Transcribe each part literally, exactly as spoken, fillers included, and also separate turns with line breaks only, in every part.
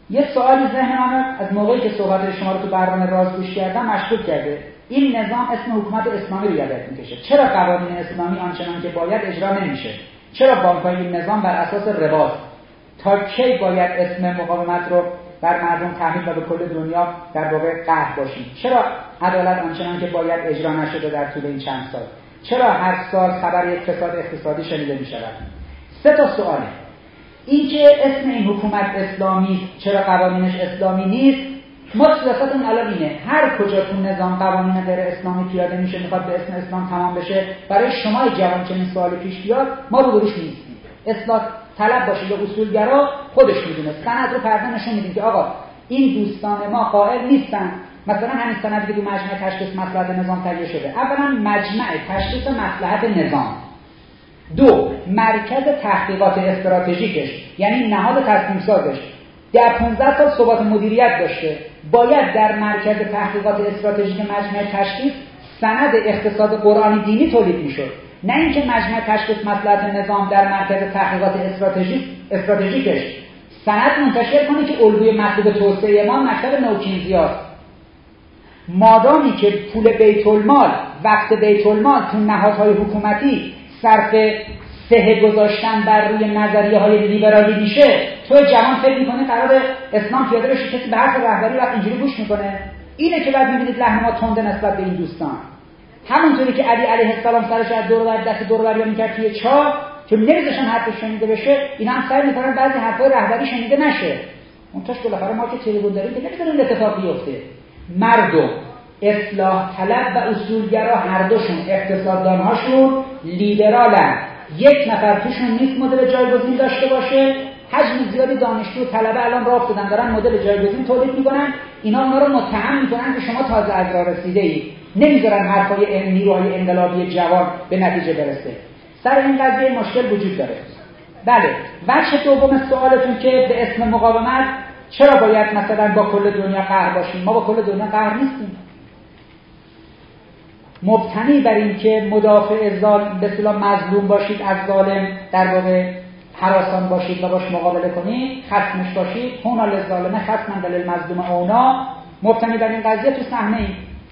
یه سوالی ذهن من از موقعی که صحبت شما رو تو برنامه راز گوش کردم مشغول کرده. این نظام اسم حکومت اسلامی رو یادت میکشه. چرا قوانین اسلامی آنچنان که باید اجرا نمیشه؟ چرا بانک‌های این نظام بر اساس رباست؟ تا کی باید اسم مقاومت رو بر مردم تحمیل و به کل دنیا در واقع قهر باشیم؟ چرا عدالت آنچنان که باید اجرا نشده در طول این چند سال؟ چرا هر سال خبر یک فساد اقتصادی شنیده میشود؟ سه تا سواله. این که اسم این حکومت اسلامی چرا قوانینش اسلامی نیست؟ ما سیاستمون الان اینه هر کجا تو نظام قوانین غیر اسلامی پیاده میشه میخواد به اسم اسلام تمام بشه، برای شما جوان چنین سوال پیش بیاد ما رو بروش نیستیم. اصلاح طلب باشه یا اصولگرا خودش میدونه. سند رو پرده نشون میدیم که آقا این دوستان ما قائل نیستن. مثلا همین سندی که تو مجمع تشخیص مصلحت نظام تهیه شده، اولا مجمع تشخیص مصلحت نظام، دو مرکز تحقیقات استراتژیکش یعنی نهاد تصمیم سازش در پانزده سال ثبات مدیریت داشته، باید در مرکز تحقیقات استراتژیک مجمع تشخیص سند اقتصاد قرآنی دینی تولید میشد، نه اینکه مجمع تشخیص مصلحت نظام در مرکز تحقیقات استراتژیک استراتژیکش سند منتشر کنه که الگوی مطلوب توسعه ما مکتب نوکینزیاست. مادامی که پول بیت المال وقت بیت المال تو نهادهای حکومتی صرف سه گذاشتن بر روی نظریه های لیبرالی میشه، تو جوان فکر میکنه قرار اسلام پیاده بشه، کسی به حرف رهبری وقت اینجوری گوش میکنه؟ اینه که بعد میبینید لحن ما تنده نسبت به این دوستان. همونطوری که علی علیه السلام سرش از دور و بر دست دور و بر میکرد توی چاه که نمیذاشن حرفش شنیده بشه، اینا هم سعی میکنن بعضی حرفای رهبری شنیده نشه. اونتاش بالاخره ما که تلویزیون داریم که نمیذاریم اتفاق بیفته. مردم اصلاح طلب و اصولگرا هر دوشون اقتصاددانهاشون لیبرالن، یک نفر توشون نیست مدل جایگزین داشته باشه. حجم زیادی دانشجو و طلبه الان راه افتادن دارن مدل جایگزین تولید میکنن، اینا اونا رو متهم میکنن که شما تازه از راه رسیده اید، نمیذارن حرفای نیروهای انقلابی جوان به نتیجه برسه. سر این قضیه مشکل وجود داره. بله، وجه دوم سوالتون که به اسم مقاومت چرا باید مثلا با کل دنیا قهر باشیم؟ ما با کل دنیا قهر نیستیم. مبتنی بر این که مدافع ظالم به اصطلاح مظلوم باشید، از ظالم در واقع هراسان باشید و باش مقابله کنید، خصمش باشید، هونا للظالم خصما للمظلوم اونا، مبتنی بر این قضیه تو صحنه ایم.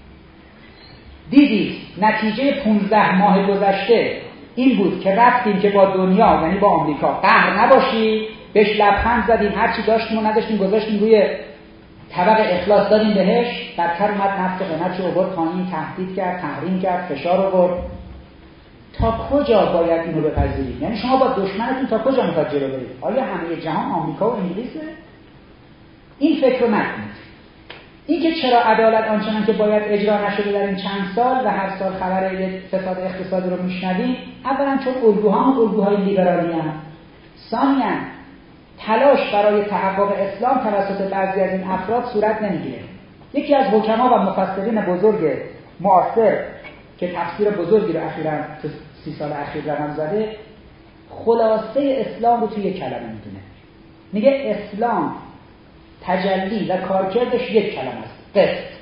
دیدید نتیجه پانزده ماه گذشته این بود که رفتیم که با دنیا یعنی با آمریکا قهر نباشید، بهش لبخند زدیم، هرچی داشتیم و نداشتیم گذاشتیم روی طبق اخلاص دادیم بهش، بدتر اومد نفت قیمتش رو برد پایین، تهدید کرد، تحریم کرد، فشار رو برد. تا کجا باید اینو بپذیرید؟ یعنی شما با دشمنتون تا کجا میخواد جلو برید؟ آیا همه جهان آمریکا و انگلیسه؟ این فکر رو نکنید. این که چرا عدالت آنچنان که باید اجرا نشده در این چند سال و هر سال خبر یک فساد اقتصادی رو میشنویم، اولا چون الگوها هم الگوهای لیبرالی هم، ثانیاً تلاش برای تحقق اسلام توسط بعضی از این افراد صورت نمیگیره. یکی از حکما و مفسرین بزرگ معاصر که تفسیر بزرگی رو اخیراً تو سی سال اخیر رقم زده، خلاصه اسلام رو توی یک کلمه میدونه. میگه اسلام تجلی و کارکردش یک کلمه است، قسط.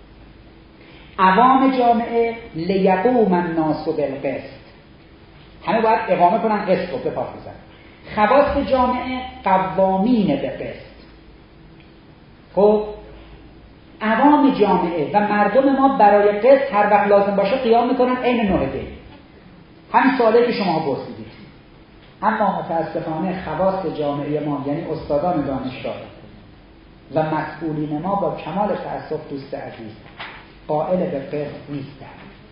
عوام جامعه لیقوم الناس بالقسط، همه باید اقامه کنن، قسط رو بپاخیزن. خواص جامعه قوامین به قسط. خب عوام جامعه و مردم ما برای قسط هر وقت لازم باشه قیام میکنن عین نوعده. همین سوالی که شما پرسیدید. اما متاسفانه خواص جامعه ما یعنی استادان دانشگاه و مسئولین ما با کمال تأسف دوست عزیز قائل به قسط نیستند.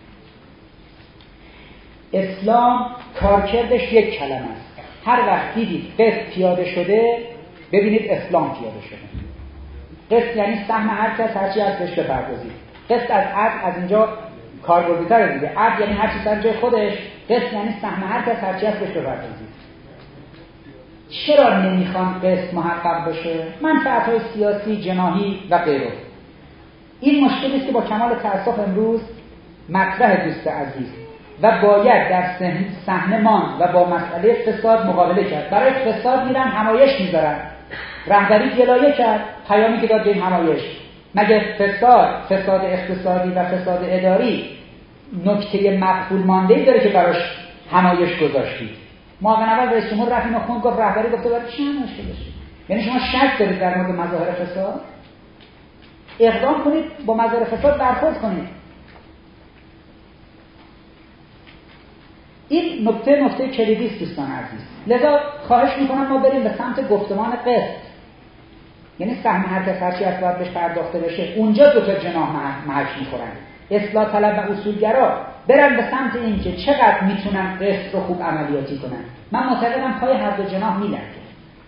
اسلام کارکردش یک کلمه است. هر وقت دیدید قسط پیاده شده ببینید اسلام پیاده شده. قسط یعنی سهم هر کس هرچی از بهش بپردازید. قسط از عدل از اینجا کاربردی‌تره دیگه. عدل یعنی هرچی سر جای خودش، قسط یعنی سهم هر کس هرچی از بهش بپردازید. چرا نمیخوان قسط محقق بشه؟ منفعت‌های سیاسی، جناحی و غیره. این مشکلی است که با کمال تأسف امروز مطرح دوست عزیز و باید در صحنه‌مان و با مسئله فساد مقابله کرد. برای فساد میرن همایش میذارن. رهبری گلایه کرد، پیامی که داد به این همایش. مگه فساد، فساد اقتصادی و فساد اداری نکته مقبول مانده‌ای داره که براش همایش گذاشتید؟ معاون اول رئیس جمهور رفت اینو خوند، گفت رهبری گفته برای چی همایش گذاشتید؟ یعنی شما شک دارید در مورد مظاهر فساد، اقدام کنید، با مظاهر فساد برخورد کنید. این نکته نکته کلیدی است دوستان عزیز. لذا خواهش میکنم ما بریم به سمت گفتمان قسط، یعنی سهم هر کس هرچی از باید بهش پرداخته بشه. اونجا دو تا جناح محک میخورن، اصلاح طلب و اصولگرا برن به سمت این که چقدر میتونن قسط رو خوب عملیاتی کنن. من معتقدم پای هر دو جناح میلرزه،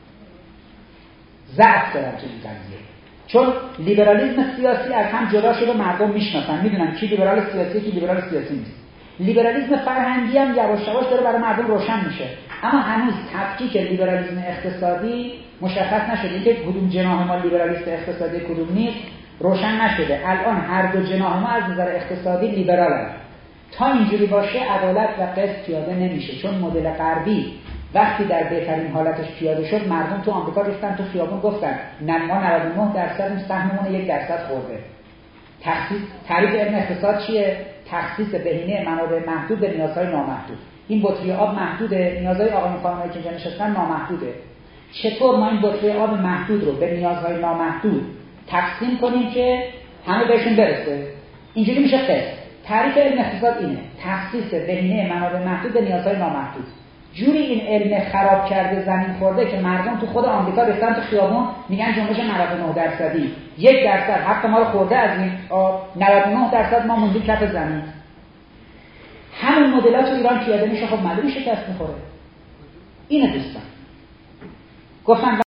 ضعف دارن تو این قضیه، چون لیبرالیسم سیاسی از هم جدا شده، مردم میشناسن، میدونن کی لیبرال سیاسی کی لیبرال سیاسی نیست. لیبرالیسم فرهنگی هم یواش یواش داره برای مردم روشن میشه، اما هنوز تفکیک لیبرالیسم اقتصادی مشخص نشده، اینکه کدوم جناح ما لیبرالیست اقتصادی کدوم نیست روشن نشده. الان هر دو جناح ما از نظر اقتصادی لیبرالن. تا اینجوری باشه عدالت و قسط پیاده نمیشه، چون مدل غربی وقتی در بهترین حالتش پیاده شد، مردم تو آمریکا ریختن تو خیابون گفتن نه ما نود و نه درصد سهممون یک درصد خورده. تخصیص تعریف علم اقتصاد چیه؟ تخصیص بهینه منابع محدود به نیازهای نامحدود. این بطری آب محدوده، نیازهای آقایون خانمایی که اینجا نشستن نامحدوده. چطور ما این بطری آب محدود رو به نیازهای نامحدود تقسیم کنیم که همه بهشون برسه؟ اینجوری میشه قسط. تعریف علم اقتصاد اینه، تخصیص بهینه منابع محدود به نیازهای نامحدود. جوری این علم خراب کرده، زمین خورده که مردم تو خود آمریکا ریختن تو خیابون میگن جنبش نود و نه درصدی، یک درصد حق ما رو خورده از این آب، نود و نه درصد ما موندیم کف زمین. همین مدلات تو ایران پیاده میشه، خب معلومه شکست میخوره. اینه دوستان گفتم